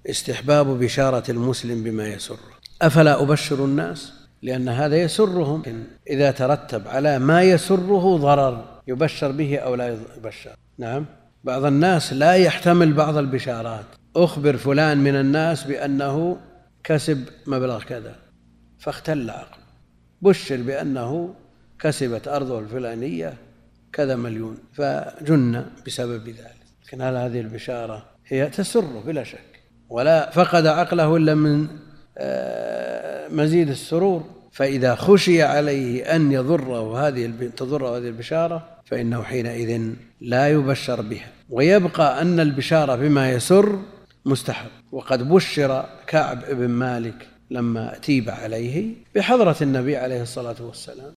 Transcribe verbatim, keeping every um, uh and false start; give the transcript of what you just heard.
استحباب بشارة المسلم بما يسره. أفلا أبشر الناس؟ لأن هذا يسرهم، إذا ترتب على ما يسره ضرر يبشر به أو لا يبشر. نعم، بعض الناس لا يحتمل بعض البشارات. أخبر فلان من الناس بأنه كسب مبلغ كذا فاختل عقله، بشر بأنه كسبت أرضه الفلانية كذا مليون فجن بسبب ذلك. لكن هل هذه البشارة هي تسره بلا شك، ولا فقد عقله إلا من مزيد السرور. فإذا خشي عليه أن يضره هذه تضره هذه البشارة فإنه حينئذ لا يبشر بها، ويبقى أن البشارة بما يسر مستحب. وقد بشر كعب بن مالك لما تيب عليه بحضرة النبي عليه الصلاة والسلام.